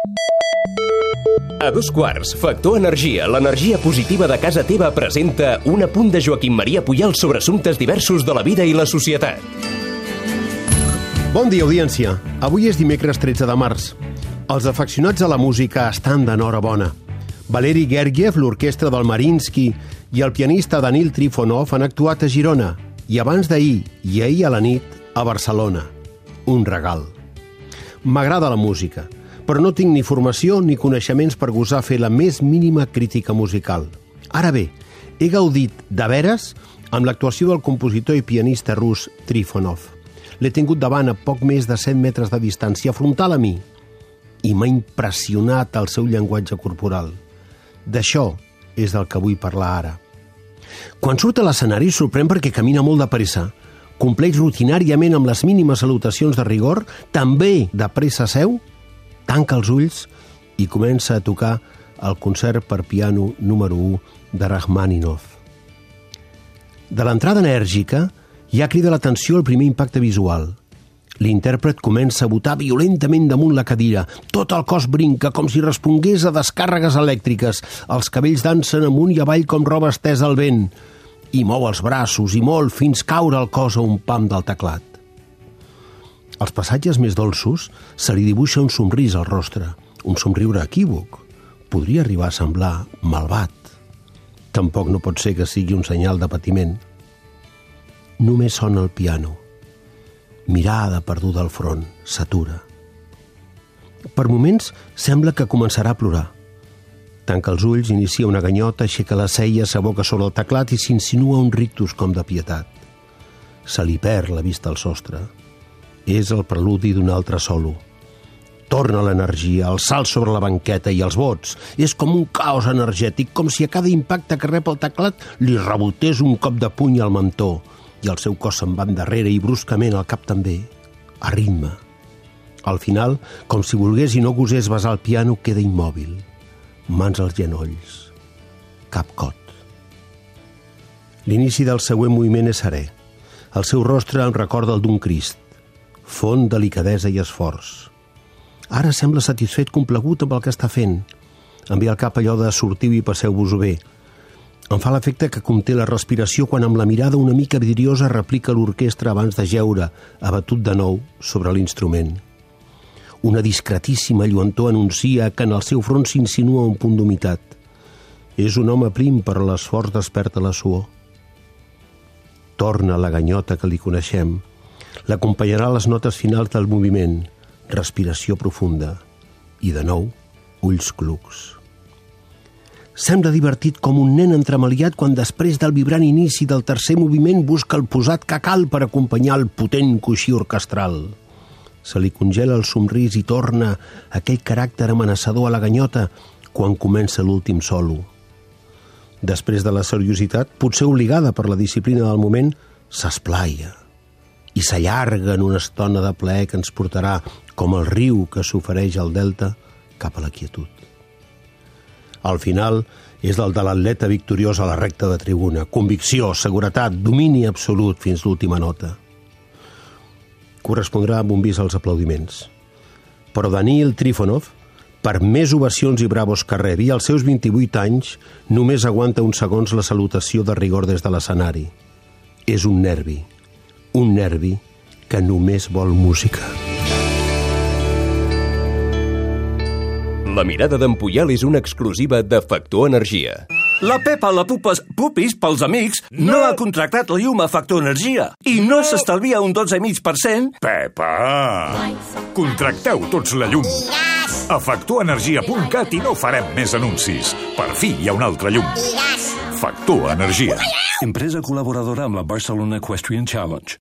A 2:15, Factor Energia, l'energia positiva de casa teva, presenta un apunt de Joaquim Maria Puyal sobre assumptes diversos de la vida i la societat. Bon dia, audiència. Avui és dimecres 13 de març. Els afeccionats a la música estan d'enhorabona. Valeri Gergiev, l'orquestra del Mariinsky i el pianista Danil Trifonov han actuat a Girona i abans d'ahir i ahir a la nit a Barcelona. Un regal. M'agrada la música, però no tinc ni formació ni coneixements per gosar fer la més mínima crítica musical. Ara bé, he gaudit de veres amb l'actuació del compositor i pianista rus Trifonov. L'he tingut davant a poc més de 100 metres de distància, frontal a mi, i m'ha impressionat el seu llenguatge corporal. D'això és del que vull parlar ara. Quan surt a l'escenari sorprèn perquè camina molt de pressa, compleix rutinàriament amb les mínimes salutacions de rigor, també de pressa seu, tanca els ulls i comença a tocar el concert per piano número 1 de Rachmaninoff. De l'entrada enèrgica ja crida l'atenció el primer impacte visual. L'intèrpret comença a botar violentament damunt la cadira. Tot el cos brinca com si respongués a descàrregues elèctriques. Els cabells dansen amunt i avall com roba estesa al vent. I mou els braços i molt fins caure el cos a un pam del teclat. Als passatges més dolços se li dibuixa un somrís al rostre, un somriure equívoc. Podria arribar a semblar malvat. Tampoc no pot ser que sigui un senyal de patiment. Només sona el piano. Mirada perduda al front, s'atura. Per moments sembla que començarà a plorar. Tanca els ulls, inicia una ganyota, aixeca la cella, s'aboca sobre el teclat i s'insinua un rictus com de pietat. Se li perd la vista al sostre. És el preludi d'un altre solo. Torna l'energia, el salt sobre la banqueta i els bots. És com un caos energètic, com si a cada impacte que rep el teclat li rebotés un cop de puny al mentó i el seu cos se'n va endarrere i bruscament el cap també, a ritme. Al final, com si volgués i no gosés besar el piano, queda immòbil. Mans als genolls. Cap cot. L'inici del següent moviment és serè. El seu rostre en recorda el d'un Crist. Font delicadesa i esforç. Ara sembla satisfet, complagut amb el que està fent. Em ve al cap allò de sortiu i passeu-vos-ho bé. Em fa l'efecte que conté la respiració quan amb la mirada una mica vidriosa replica l'orquestra abans de jeure, abatut de nou sobre l'instrument. Una discretíssima lluentor anuncia que en el seu front s'insinua un punt d'humitat. És un home prim, però l'esforç desperta la suor. Torna la ganyota que li coneixem. L'acompanyarà a les notes finals del moviment. Respiració profunda. I de nou, ulls clucs. Sembla divertit com un nen entremaliat quan després del vibrant inici del tercer moviment busca el posat que cal per acompanyar el potent coixí orquestral. Se li congela el somrís i torna aquell caràcter amenaçador a la ganyota quan comença l'últim solo. Després de la seriositat, potser obligada per la disciplina del moment, s'esplaia i s'allarga en una estona de plaer que ens portarà, com el riu que s'ofereix al delta, cap a la quietud. Al final és el de l'atleta victoriós a la recta de tribuna. Convicció, seguretat, domini absolut fins l'última nota. Correspondrà amb un bis als aplaudiments. Però Danil Trifonov, per més ovacions i bravos que rebi, als seus 28 anys només aguanta uns segons la salutació de rigor des de l'escenari. És un nervi que només vol música. La mirada d'en Puyal és una exclusiva de Factor Energia. La Pepa, la Pupis, pels amics, no ha contractat la llum a Factor Energia i no s'estalvia un 12,5%. Pepa! Contracteu tots la llum. A factorenergia.cat i no farem més anuncis. Per fi hi ha un altre llum. Factor Energia. Empresa col·laboradora amb la Barcelona Equestrian Challenge.